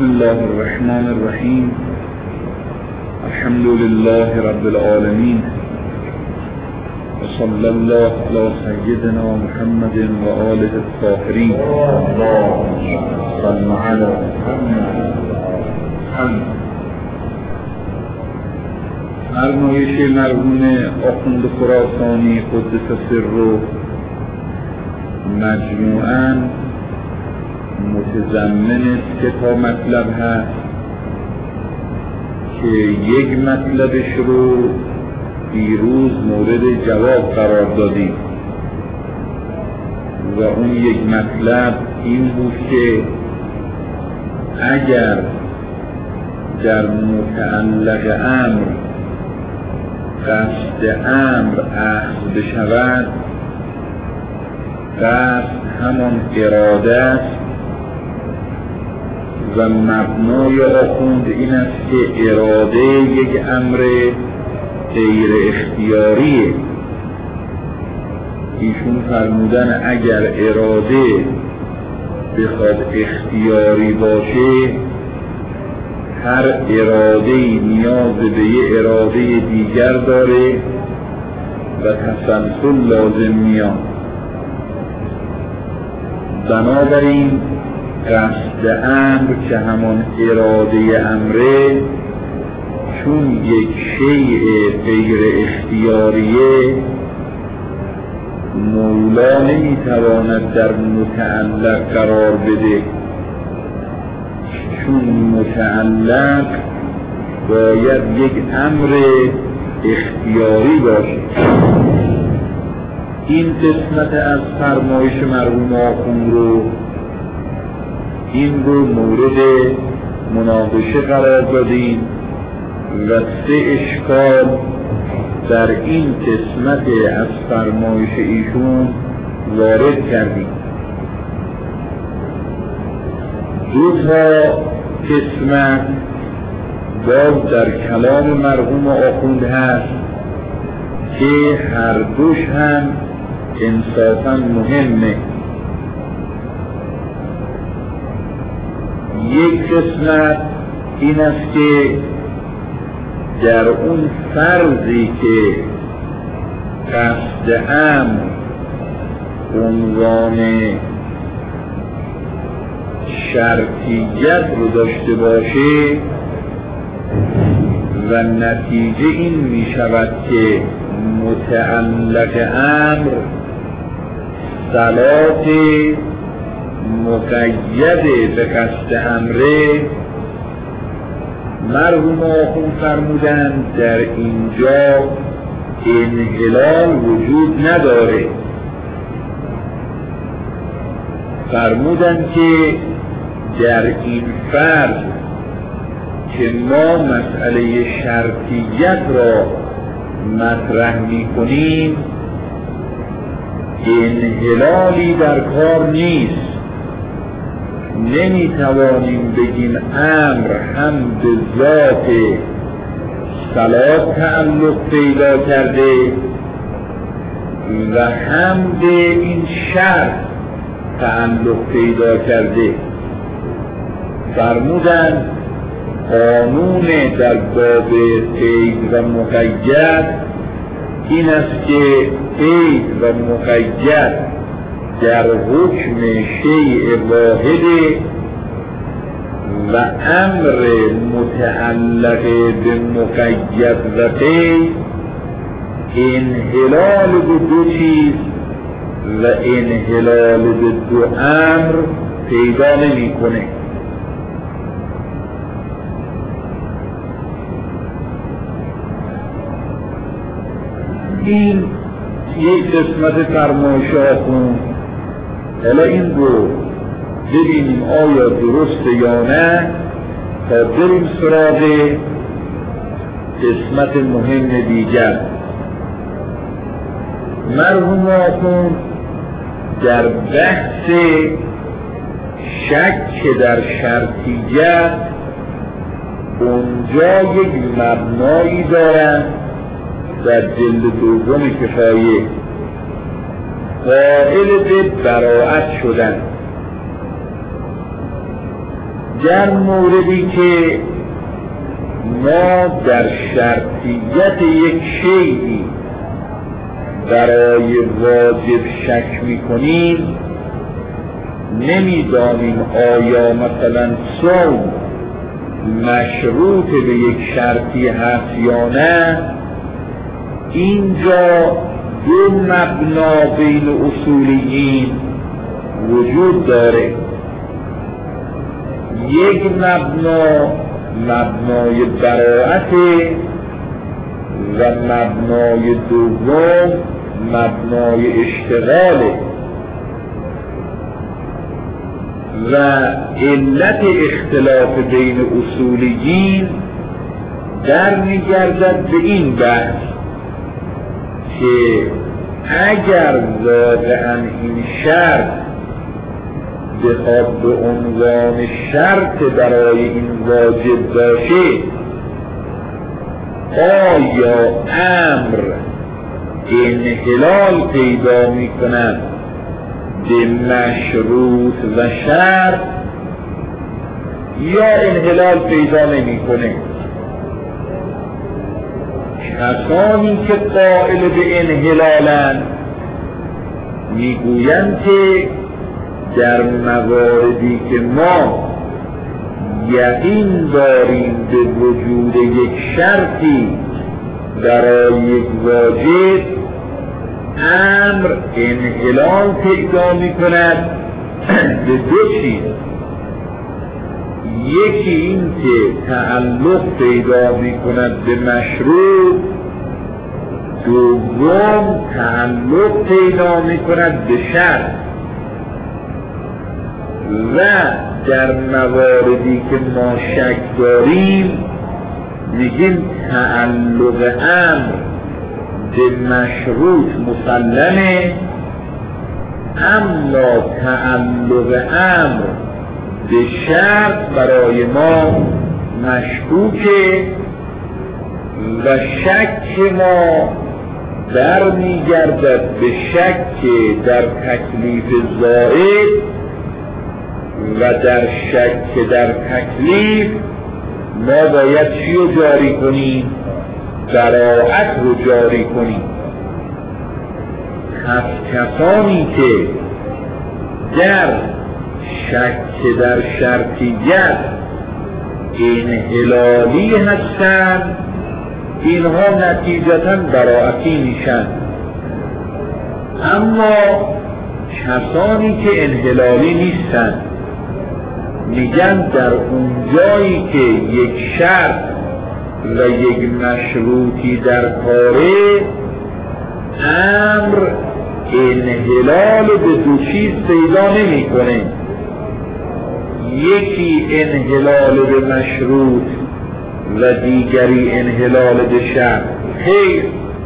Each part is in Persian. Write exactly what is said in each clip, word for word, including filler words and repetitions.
بسم الله الرحمن الرحیم. الحمد لله رب العالمین و صلی الله علی سیدنا محمد و آله الطاهرین. صلی علی محمد. فرمایش مرحوم آخوند خراسانی قدس سره مجموعاً متضمن سه تا مطلب هست که یک مطلبش رو دیروز مورد جواب قرار دادیم و اون یک مطلب این بود که اگر در متعلق امر قصد امر اخذ بشود، قصد همان اراده است و مبنای آخوند این است که اراده یک امر غیر اختیاریه. ایشون فرمودن اگر اراده بخواد اختیاری باشه، هر اراده نیاز به یه اراده دیگر داره و تسلسل لازم میاد. بنابراین قصد امر که همان اراده امره، چون یک شیء غیر اختیاریه، مولا نمیتواند در متعلق قرار بده، چون متعلق باید یک امر اختیاری باشه. این قسمت از فرمایش مرحوم آخوند رو این رو مورد مناقشه قرار دادیم و سه اشکال در این قسمت از فرمایش ایشون وارد کردیم. دو تا قسمت باز در کلام مرحوم آخوند هست که هر دوش هم انصافاً مهمه. یک قسمت این است که در اون فرضی که قصد امر عنوان شرطیت رو داشته باشه و نتیجه این می شود که متعلق امر صلات مقید به قصد امره، مرحوم آخوند فرمودن در اینجا انحلال وجود نداره. فرمودن که در این فرض که ما مسئله شرطیت را مطرح می کنیم، انحلالی در کار نیست. نمی توانیم بگیم امر هم به ذات صلات تعلق پیدا کرده و هم به این شرط تعلق پیدا کرده. فرمودن قانون در باب قید و مقید این است که قید و مقید در حکم شیء واحد و امر متعلق به مقید و قید انحلال به دو چیز و انحلال به دو امر پیدا نمی کنه. این یک قسمت فرمایش آخوند. حالا این رو ببینیم آیا درسته یا نه تا بریم سراغ قسمت مهم دیگر. مرحوم آخوند در بحث شک در شرطیت اونجا یک مبنایی دارن در جلد دوم کفایه، قائل به براءت شدن. در موردی که ما در شرطیت یک شیئی برای واجب شک میکنیم، نمیدانیم آیا مثلا صوم مشروط به یک شرطی هست یا نه، اینجا دو مبنا بین اصولیین وجود داره. یک مبنا مبنای براءت و مبنای دوم مبنای اشتغاله و علت اختلاف بین اصولیین در میگردد به این بحث که اگر واقعا این شرط بخواد به عنوان شرط برای این واجب باشه، آیا امر انحلال پیدا می کند به مشروط و شرط یا انحلال پیدا نمی کنه؟ کسانی که قائل به انحلالند میگویند که در مواردی که ما یقین داریم به وجود یک شرطی برای یک واجب، امر انحلال پیدا می کند به دو چیز. یکی این که تعلق پیدا می کند به مشروط، دوم تعلق پیدا می کند به شرط. و در مواردی که ما شک داریم میگیم تعلق امر به مشروط مسلمه، اما تعلق امر به شرط برای ما مشکوکه و شک ما در میگردد به شک در تکلیف زائد و در شک در تکلیف ما باید چی رو جاری کنیم؟ براءت رو جاری کنیم. پس کسانی که در شک در شرطیت انحلالی هستند، اینها نتیجتاً براءتی میشن. اما کسانی که انحلالی نیستند میگن در اون جایی که یک شرط و یک مشروطی در کاره، امر انحلال به دو چیز پیدا نمی کنه. یکی انحلال به مشروط و دیگری انحلال به شرط. خیر،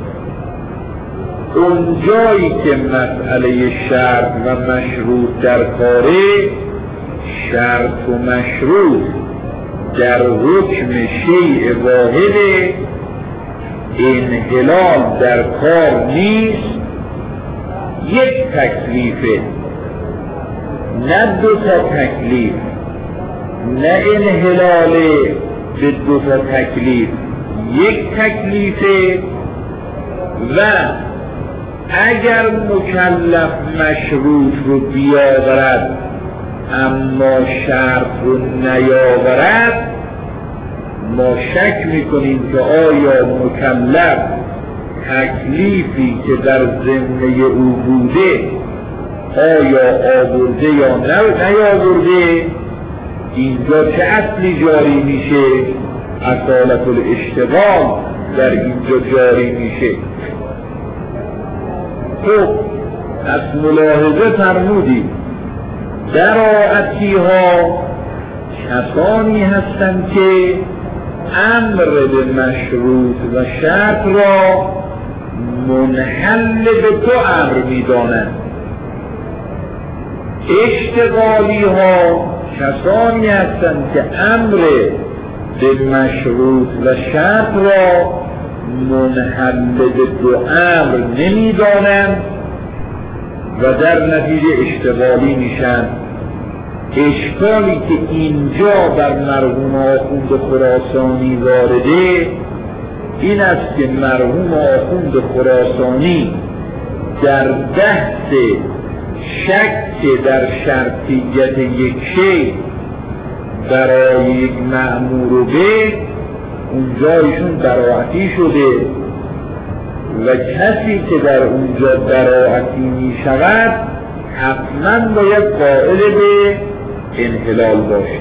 اون جایی که مسئله شرط و مشروط در کاره، شرط و مشروط در حکم شیء واحد، انحلال در کار نیست، یک تکلیفه، نه دو تا تکلیف، نه انحلال به دو تا تکلیف، یک تکلیفه. و اگر مکلف مشروط رو بیاورد اما شرط رو نیاورد، ما شک میکنیم که آیا مکلف تکلیفی که در ذمه او بوده آیا آورده یا نیاورده. اینجا چه اصلی جاری میشه؟ اصالت الاشتغال در اینجا جاری میشه. خب از ملاحظه فرمودید براءتی ها کسانی هستند که امر به مشروط و شرط را منحل به دو امر میدانند. اشتغالی ها کسانی هستند که امر به مشروط و شرط را منحل به دو امر نمیدانند و در نتیجه اشتغالی میشن. اشکالی که اینجا بر مرحوم آخوند خراسانی وارده این است که مرحوم آخوند خراسانی در بحث شک در شرطیت یک شی برای یک مأمور به اونجا ایشون براعتی شده و کسی که در اونجا براعتی می شود حتما باید قائل به انحلال باشه.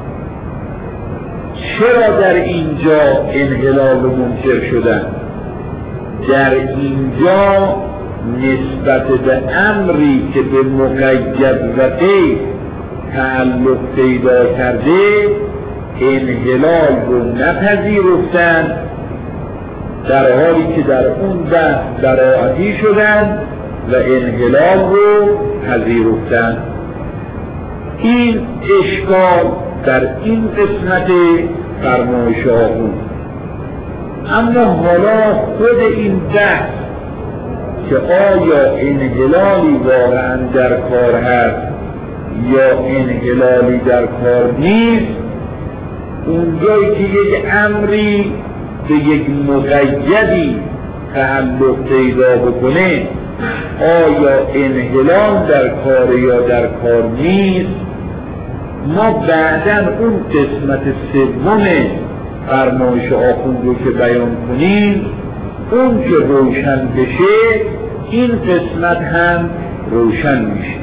چرا در اینجا انحلال رو منکر شدن؟ در اینجا نسبت به امری که به مقید و غیر تعلق پیدا کرده انحلال رو نپذیرفتن، در حالی که در اون بحث براعتی شدن و انحلال رو پذیرفتن. این اشکال در این قسمت فرمایش ها بود. اما حالا خود این بحث که آیا انحلالی واقعا در کار هست یا انحلالی در کار نیست، اونجایی که یک امری به یک مقیدی تعلق پیدا بکنه آیا انحلال در کار یا در کار نیست، ما بعداً اون قسمت سوم فرمایش آخوند رو که بیان کنیم اون که روشن بشه این قسمت هم روشن میشه.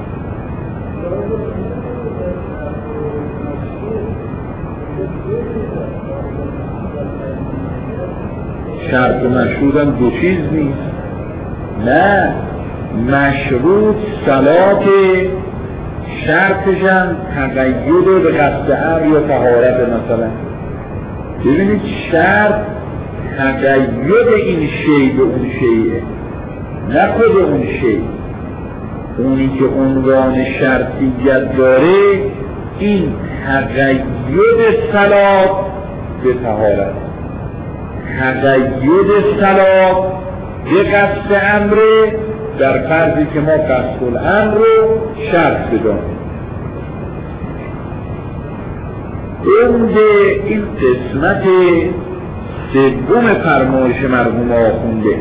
شرط مشروط هم دو چیز نیست. نه، مشروط صلات، شرطش هم تقید به قصد امر یا طهارت. مثلا ببینید شرط تقید این شی به اون شیه، نه خود اون شی. اونی که عنوان شرطیت داره این تقید صلات به طهارت، تقید صلات به قصد امره در فرضی که ما قصد الامر رو شرط بدانیم. اون این قسمت سوم فرمایش مرحوم آخونده.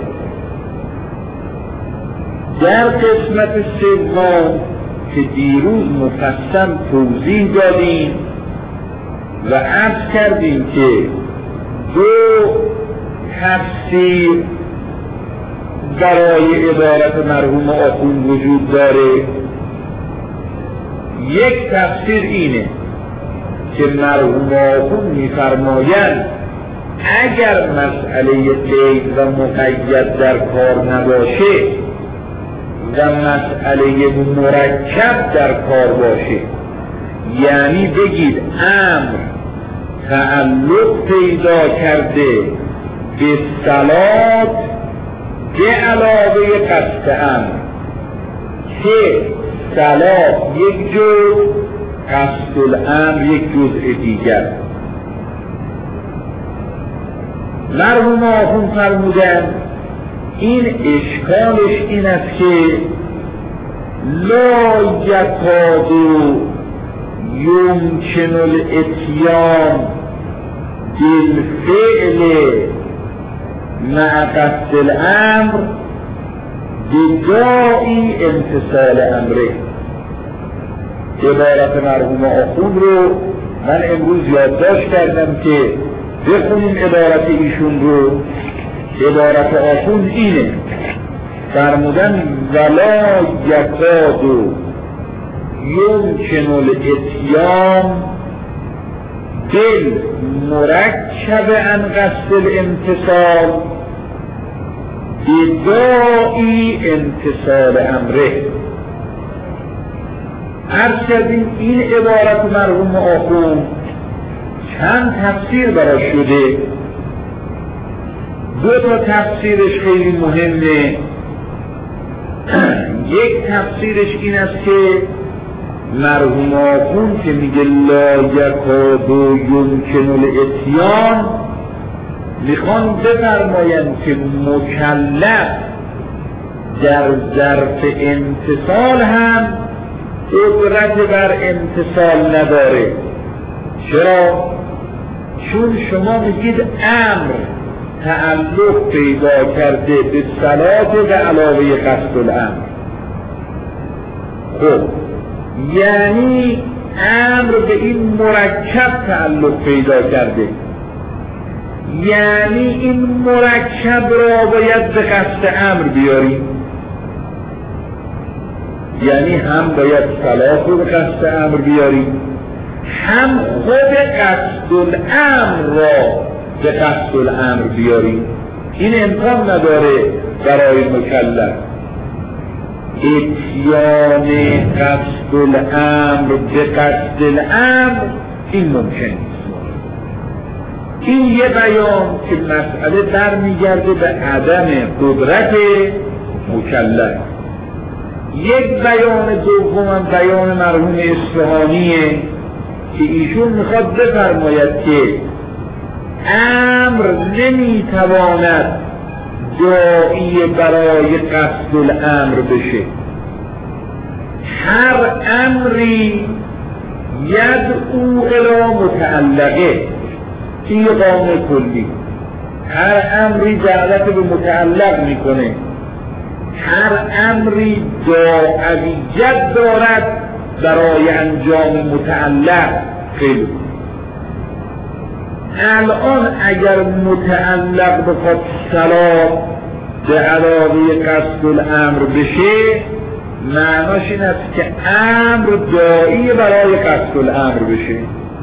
در قسمت سوم که دیروز مفصل توضیح دادیم و عرض کردیم که دو تفسیر برای عبارت مرحوم آخوند وجود داره. یک تفسیر اینه که مرحوم آخوند می‌فرمایند اگر مسئله قید و مقید در کار نباشه و مسئله مرکب در کار باشه، یعنی بگید امر تعلق پیدا کرده به صلات به علاوه قصد امر که صلات یک جزء قصد الامر یک جزء دیگر. مرحوم آخوند فرمودن این اشکالش این است که لا یکاد یمکن الاتیان بالفعل مع قصد الامر بداعی امتثال امره. عبارت مرحوم آخوند رو من امروز یادداشت کردم که بخونیم عبارت ایشون رو. عبارت آخوند اینه، فرمودن ولا یکاد یمکن الاتیان بالمرکب عن قصد الامتثال بداعی امتثال امره. عرض کردیم این عبارت مرحوم آخوند چند تفسیر براش شده. دو تا تفسیرش خیلی مهمه. یک تفسیرش این است که مرحوم آخوند که میگه لا یکاد یمکن الاتیان میخوان بفرمایند که مکلف در ظرف امتثال هم قدرت بر امتثال نداره. چرا؟ چون شما میگید امر تعلق پیدا کرده به صلات به علاوه قصد الامر. خب یعنی امر به این مرکب تعلق پیدا کرده، یعنی این مرکب را باید به قصد امر بیاریم، یعنی هم باید صلاح رو به قصد امر بیاریم، هم خود قصد الامر را به قصد الامر بیاریم. این امکان نداره برای مکلف. اتیان قصد الامر به قصد الامر این ممکن نیست. این یه بیان که مسئله برمیگرده به عدم قدرت مکلف. یک بیان دوم بیان مرحوم اصفهانیه که ایشون میخواد بفرماید که امر نمیتواند داعی برای قصد الامر بشه. هر امری یدعو الی متعلقه، این قانون کلی. هر امری دعوت به متعلق میکنه، هر امری داعیت دارد برای انجام متعلق. خیلی الان اگر متعلق بخواد صلاح به علاوه قصد الامر بشه، معناش این است که امر داعی برای قصد الامر بشه،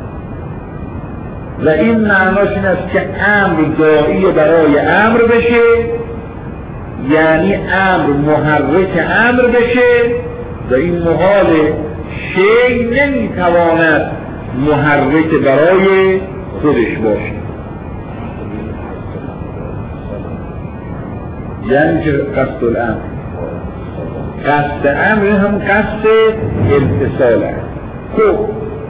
و این معناش این است که امر داعی برای امر بشه، یعنی امر محرک امر بشه، و این محال شی نمیتواند محرک برای خودش باشه. یعنی که قصد الامر، قصد امر هم قصد امتصال است. خب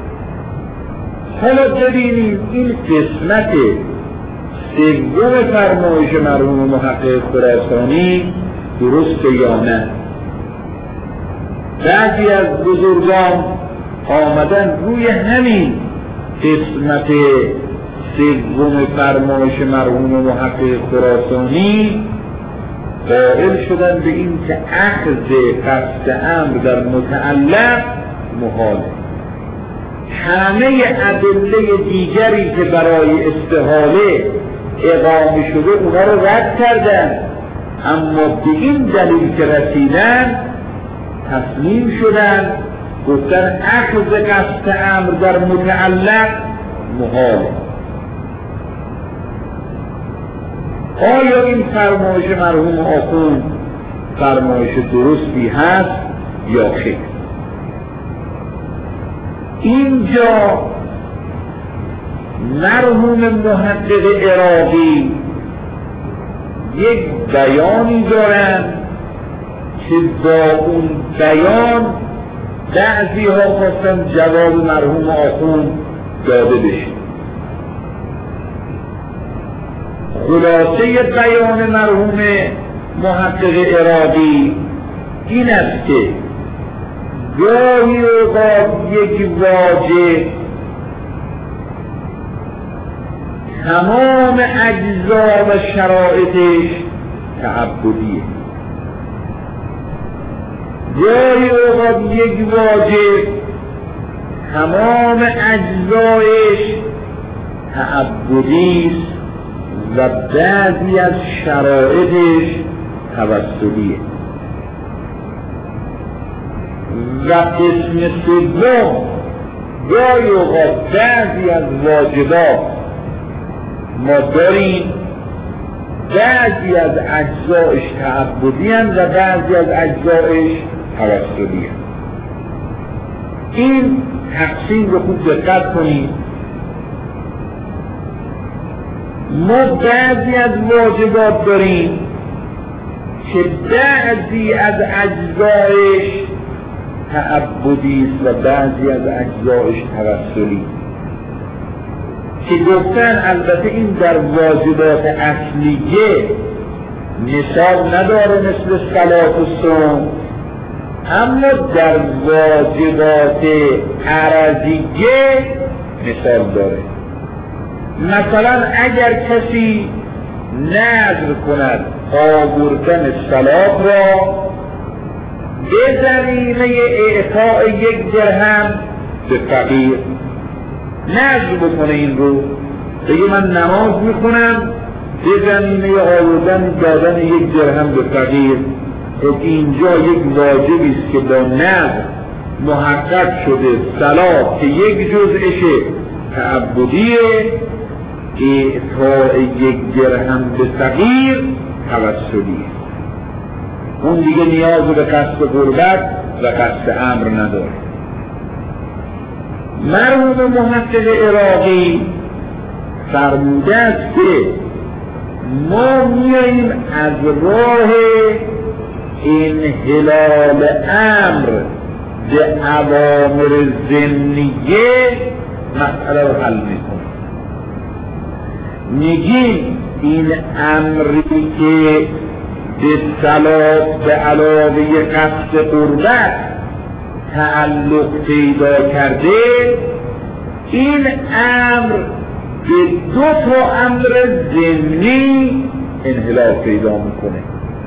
حالا ببینیم این قسمت سوم فرمایش مرحوم محقق خراسانی درسته یا نه. بعضی از بزرگان آمدن روی همین قسمت سوم فرمایش مرحوم محقق خراسانی قائل شدن به این که اخذ قصد امر در متعلق محاله. همه ادله دیگری که برای استحاله اقامه شده اونا رو رد کردن، اما به این دلیل که رسیدن تسلیم شدن، گفتن اخذ قصد امر در متعلق محاله. آیا این فرمایش مرحوم آخوند فرمایش درستی هست یا خیر؟ اینجا مرحوم محقق عراقی یک بیانی دارن که با اون بیان بعضی ها خواستن جواب مرحوم آخوند داده بشه. خلاصه بیان مرحوم محقق عراقی این است که گاهی اوقات یک واجب تمام اجزا و شرایطش تعبدیه، گاهی اوقات یک واجب تمام اجزایش تعبدیست و بعضی از شرایطش توسلیه. و قسم سوم گاهی اوقات بعضی از واجبات ما داریم، بعضی از اجزایش تعبدی و بعضی از اجزایش توسلی. این تقسیم رو خوب دقت کنید. ما بعضی از واجبات داریم که بعضی از اجزایش تعبدی است و بعضی از اجزایش توسلی، که گفتن البته این در واجبات اصلیه مثال نداره مثل صلات و صوم، اما در واجبات عرضیه مثال داره. مثلا اگر کسی نذر کند آوردن صلات را به زمینه اعطاء یک درهم به فقیر، نذر بکنه این رو، بگه من نماز میکنم به زمینه آوردن دادن یک درهم به فقیر، خب اینجا یک واجبی است که با نذر محقق شده. صلات که یک جزءش تعبدیه، اعطاء یک درهم به فقیر توسلیه، اون دیگه نیاز به قصد قربت و قصد امر نداره. مرحوم محقق عراقی فرموده است که ما میاییم از راه انحلال امر به اوامر ضمنیه مسئله رو حل میکنیم. میگیم این امری که به صلات به علاوه قصد قربت تعلق پیدا کرده، این امر به دو تا امر ضمنی انحلال پیدا میکنه.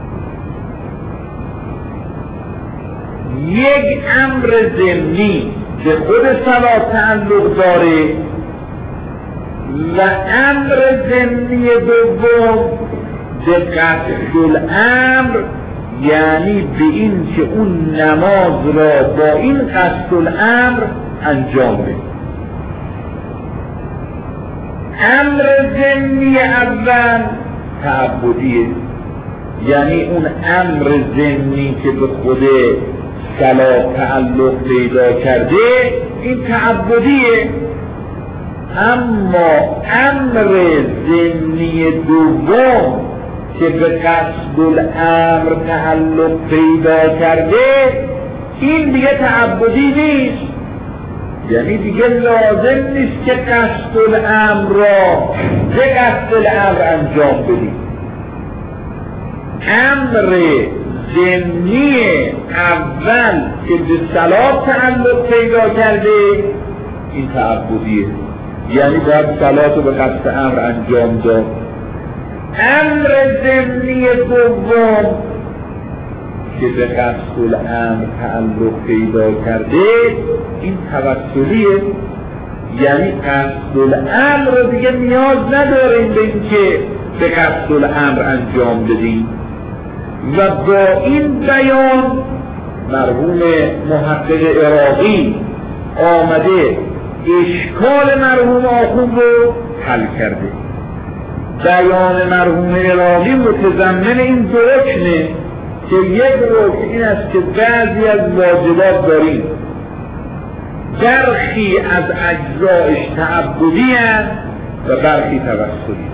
یک امر ضمنی به خود صلات تعلق داره و امر ضمنی دوم به قصد الامر، یعنی به این که اون نماز را با این قصد الامر انجام بده. امر ضمنی اول تعبدیه، یعنی اون امر ضمنی که به خود صلات تعلق پیدا کرده این تعبدیه. اما امر ضمنی دوم که به قصد الامر تعلق پیدا کرده این دیگه تعبدی نیست، یعنی دیگه لازم نیست که قصد الامر را به قصد الامر انجام بدیم. امر ضمنی اول که به صلات تعلق پیدا کرده این تعبدیه، یعنی باید صلات رو به قصد امر انجام داد. امر ضمنی دوم که به قصد الامر تعلق پیدا کرده این توسلیه، یعنی قصد الامر رو دیگه نیاز نداریم به این که به قصد الامر انجام بدیم. و با این بیان مرحوم محقق عراقی آمده اشکال مرحوم آخوند رو حل کرده. بیان مرحوم عراقی متضمن این دو رکنه که یک رکن این است که بعضی از واجبات داریم برخی از اجزایش تعبدی است و برخی توسلی.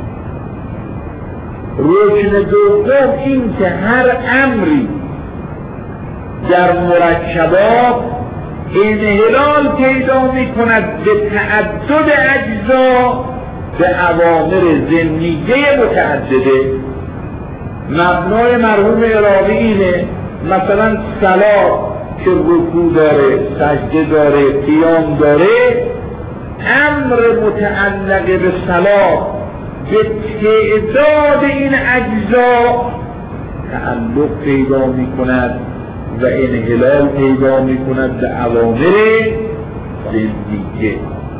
رکن دوم این که هر امری در مرکبات انحلال پیدا می کند به تعدد اجزا به اوامر ضمنیه متعدده. مبنای مرحوم عراقی اینه، مثلا صلات که رکوع داره، سجده داره، قیام داره، امر متعلق به صلات به تعداد این اجزا تعلق پیدا می کند و انحلال پیدا می کند به اوامر ضمنیه.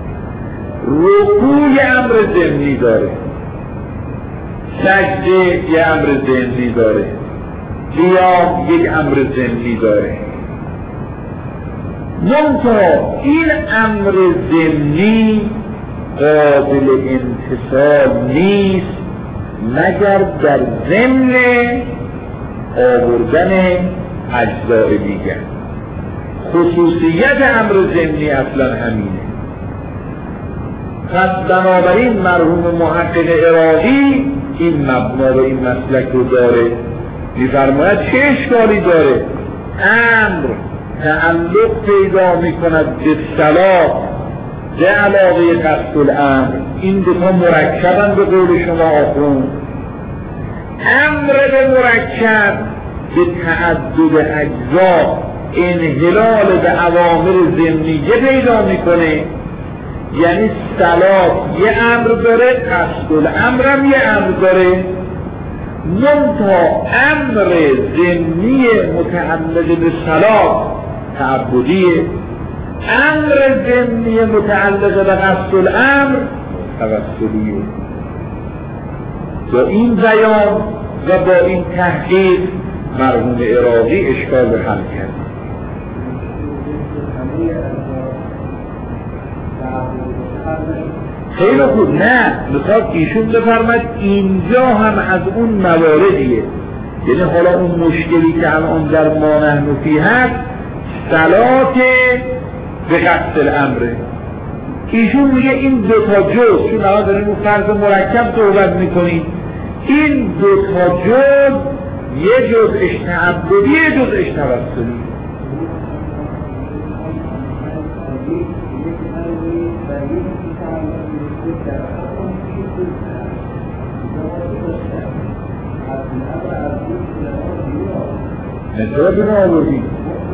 رکوع یه امر ضمنی داره، سجده یه امر ضمنی داره، قیام یک امر ضمنی داره. منتها این امر ضمنی قابل انتصال نیست مگر در ضمن آوردن اجزای دیگر. خصوصیت امر ضمنی اصلا همینه. پس بنابراین مرحوم محقق عراقی این مبنا و این مسلک رو داره، می‌فرماید چه اشکالی داره؟ امر تعلق پیدا می‌کند به صلات به علاوه قصد الامر، این دو تا مرکبن به قول شما آخوند. امر به مرکب به تعدد اجزا انحلال به اوامر ضمنیه پیدا میکنه. یعنی صلات یه امر داره، قصد الامر هم یه امر داره، منتها امر ضمنی متعلق به صلات تعبدیه، امر ضمنی متعلق به قصد الامر توسلیه. با این بیان و با این تحقیق مرحوم عراقی اشکال به حل کرد. خیلی خوب، نه میخواد ایشون بفرماید اینجا هم از اون مواردیه. یعنی حالا اون مشکلی که الان در ما نحن فی هست صلات به قصد الامره. ایشون میگه این دو تا جز، چون الان داریم اون فرض مرکب صحبت میکنیم، این دو تا جز یه جزءش تعبدی یه جزءش توسلی. نجرا بینو آوردیم.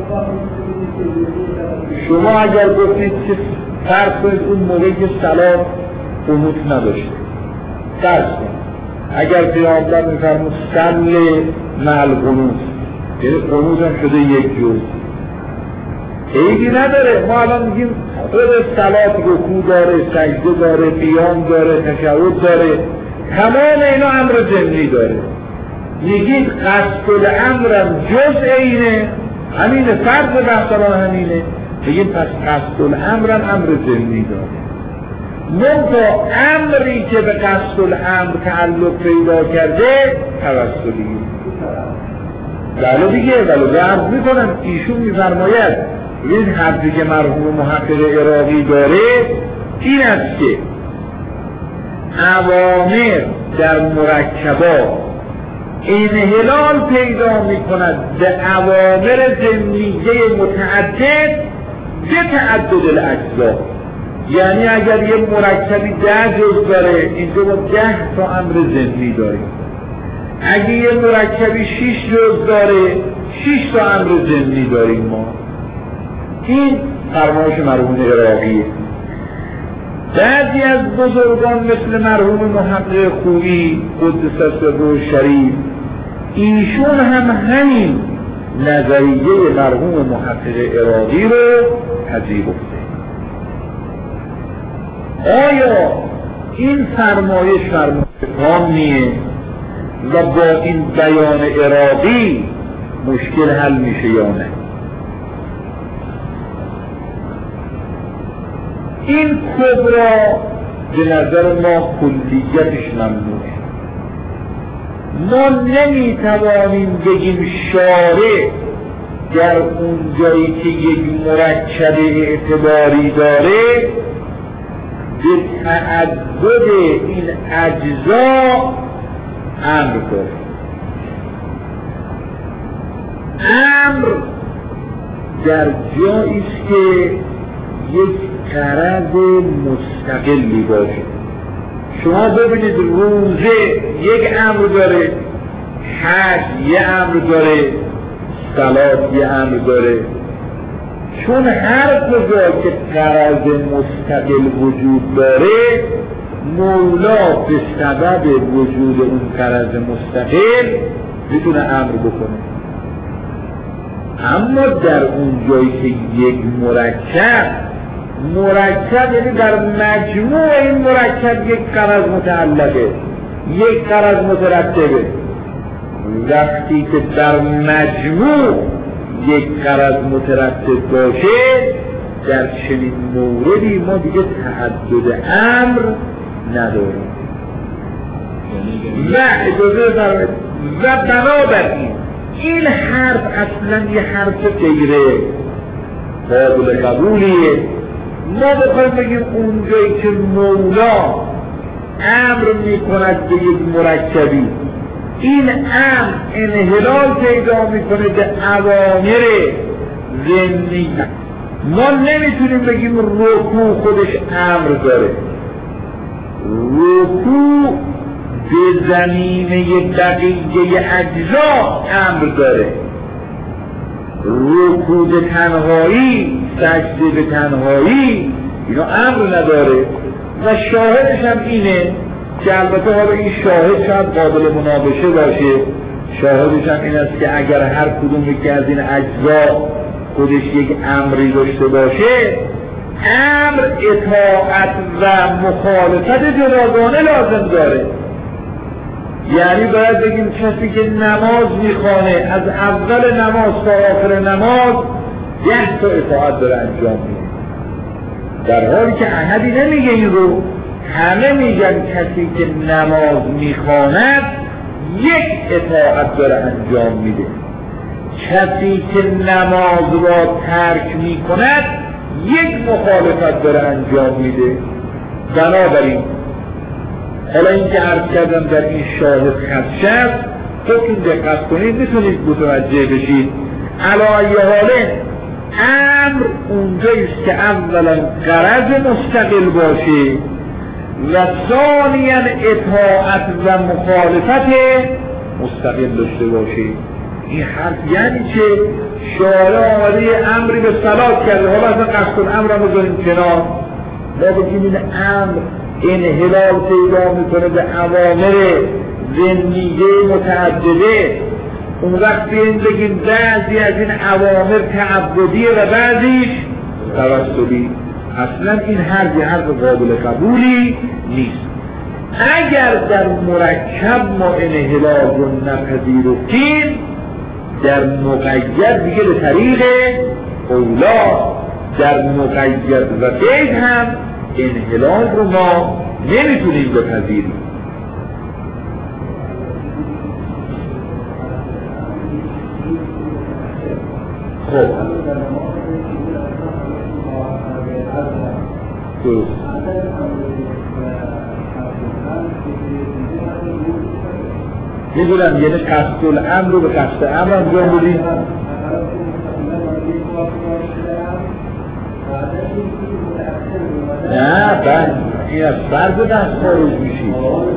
شما اگر گفتید که فرض کنید اون موقعی که صلات قنوت نداشته، فرض کنید اگر پیامبر میفرمود صل مع القنوت، یعنی قنوت هم شده یک جز، عیبی نداره. ما الان میگیم خود صلات رکوع داره، سجده داره، قیام داره، تشهد داره، تمام اینا امر ضمنی داره. میگید قصد الامرم جز اینه، همینه، فرض بحثران همینه، بگید پس قصد الامرم امر ضمنی داره. منتها امری که به قصد الامر تعلق پیدا کرده توسلیه. بله دیگه، بله عرض میکنم ایشون میفرماید این حرفی که مرحوم محقق عراقی داره این است که اوامر در مرکبات انحلال پیدا میکند به اوامر ضمنیه متعدد به تعدد الاجزا. یعنی اگر یه مرکبی ده جز داره، اینجا ما ده تا امر ضمنی داریم. اگه یه مرکبی شش جز داره، شش تا امر ضمنی داریم ما. این فرمایش مرحوم عراقیه. بعضی از بزرگان مثل مرحوم محقق خویی قدس سره شریف، ایشون هم همین نظریه مرحوم محقق عراقی رو پذیرفته. آیا این فرمایش فرمایش کامیه و با این بیان عراقی مشکل حل میشه یا نه؟ این کبرا به نظر ما کلیتش ممنوعه. ما نمیتوانیم بگیم شارع در اون جایی که یک مرکب اعتباری داره به تعدد این اجزا امر داره. امر در جایی است که یک غرض مستقلی باشه. شما ببینید روزه یک امر داره، حج یه امر داره، صلات یه امر داره. چون هر کجا که غرض مستقل وجود داره، مولا به سبب وجود اون غرض مستقل میتونه امر بکنه. اما در اون جایی که یک مرکب مرکب یعنی در مجموع این مرکب یک غرض متعلقه، یک غرض مترتبه. وقتی که در مجموع یک غرض مترتب باشه، در چنین موردی ما دیگه تعدد امر نداریم. و اجازه دارم و بنابراین این حرف اصلا یه حرف غیره قابل قبولیه. ما بخوایم بگیم اونجایی که مولا امر میکند به یک مرکبی، این امر انحلال پیدا میکنه به اوامر ضمنی. ما نمیتونیم بگیم رکوع خودش امر داره. رکوع به زمینه بقیه اجزا امر داره. رکوع به تنهایی، سجده به تنهایی اینا امر نداره و شاهدش هم اینه که البته حالا این شاهد شاید قابل مناقشه باشه. شاهدش هم این است که اگر هر کدوم یکی از این اجزا خودش یک امری داشته باشه، امر اطاعت و مخالفت جداگانه لازم داره. یعنی باید بگیم کسی که نماز میخوانه از اول نماز تا آخر نماز ده تا اطاعت داره انجام میده، در حالی که احدی نمیگه این رو. همه میگن کسی که نماز میخواند یک اطاعت داره انجام میده، کسی که نماز را ترک میکند یک مخالفت داره انجام میده. بنابراین حالا این که عرض کردم در این شاهد خدش است، خودتون دقت کنید میتونید متوجه بشید. علی ای حاله امر اونجاییست که اولا غرض مستقل باشه و ثانیا اطاعت و مخالفت مستقل داشته باشه. این حرف یعنی چه؟ شارع آمده امری به صلاة کرده، حالا اصلا قصد الامر رو بذاریم کنار، ما بگیم این امر انحلال پیدا میکنه به اوامر ضمنیه متعدده. اون وقت بین بگیم بعضی از این اوامر تعبدیه و بعضیش توسلی. اصلا این حرفی حرف قابل قبولی نیست. اگر در مرکب ما انحلال رو نپذیرفتیم، در مقید دیگه به طریق اولا در مقید و قید هم انحلال رو ما نمیتونیم بپذیریم. خب درست میدونم، یعنی قصد الامر رو به قصد امر انجام بدیم. نه بله این از فرد دست خارج میشید.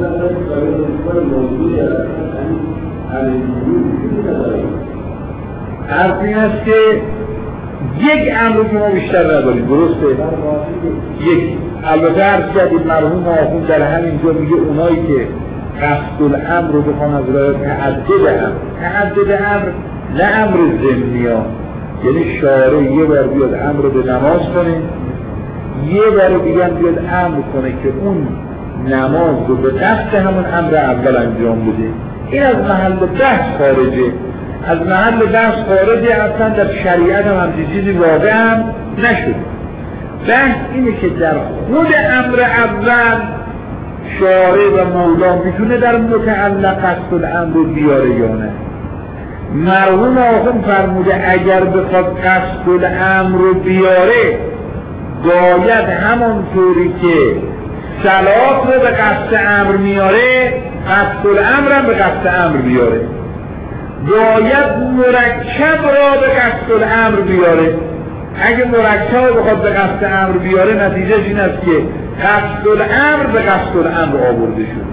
حرف این است که یک امر رو که ما بیشتر نداریم، درسته؟ یک. البته عرض کردیم مرحوم آخوند در همینجا میگه اونایی که قصد الامر رو بخوان از راه تعدد امر، تعدد امر نه امر ضمنی ها، یعنی شارع یه بار بیاد امر رو به نماز کنه، یه بار دیگه هم بیاد امر کنه که اون نماز رو به قصد همون امر اول انجام بده. این از محل بحث خارجه، از محل بحث خارجه، اصلا در شریعت هم همچین چیزی واقع هم نشده. بحث اینه که در خود امر اول شارع و مولا میتونه در متعلق قصد الامر رو بیاره یا نه. مرحوم آخوند فرموده اگر بخواد قصد الامر رو بیاره باید همونطوری که صلات رو به قصد امر میاره قصد الامر هم به قصد امر بیاره، باید مرکب را به قصد الامر بیاره. اگه مرکب رو بخواد به قصد امر بیاره نتیجهش این است که قصد الامر به قصد الامر آورده شده.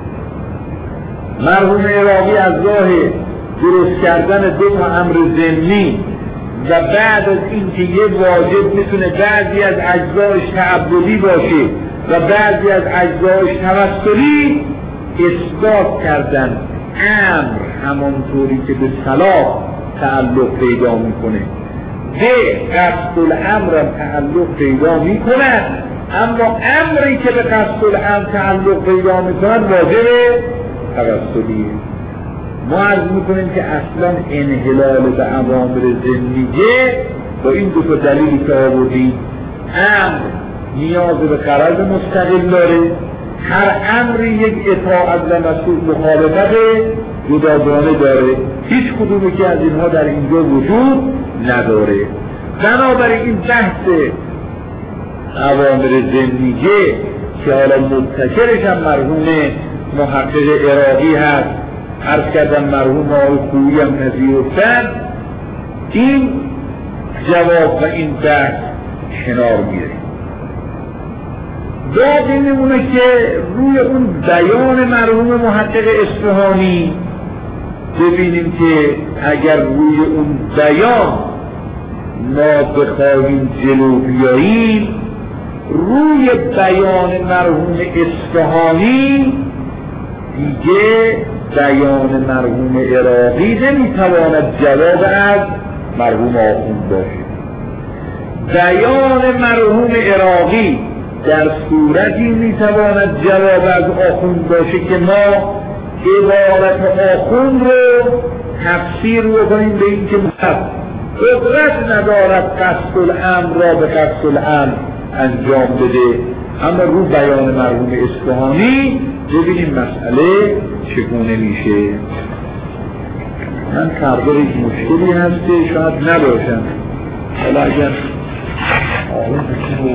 مرحوم عراقی از راه درست کردن دو تا امر ضمنی و بعد از اینکه یه واجب میتونه بعضی از اجزایش تعبدی باشه و بعضی از اجزایش توسلی، اثبات کردن امر همانطوری که به صلاح تعلق پیدا میکنه به قصد الامر هم تعلق پیدا میکند، اما امری که به قصد الامر تعلق پیدا میکند واجب توسلیه. ما عرض میکنیم که اصلا انحلال به اوامر ضمنیه با این دو تا دلیلی که آوردیم، امر نیاز به غرض مستقل داره، هر امری یک اطاعت و مخالفت جداگانه داره، هیچ کدومی که از اینها در اینجا وجود نداره. بنابراین این بحث اوامر ضمنیه که حالا مبتکرش هم مرحوم محقق عراقی هست، عرض کردم مرحوم آقای خویی هم پذیرفتن، این جواب و این بحث کنار میره. باقی میمونه که روی اون بیان مرحوم محقق اصفهانی ببینیم که اگر روی اون بیان ما بخواهیم جلو بیاییم، روی بیان مرحوم اصفهانی دیگه بیان مرحوم عراقی نمیتواند جواب از مرحوم آخوند باشه. بیان مرحوم عراقی در صورتی میتواند جواب از آخوند باشه که ما عبارت آخوند رو تفسیر رو کنیم به این که قدرت ندارد قصد الامر را به قصد الامر انجام بده، اما رو بیان مرحوم اصفهانی ببینیم مسئله چگونه میشه. من فردا یک مشکلی هسته شاید نباشم، حالا اگر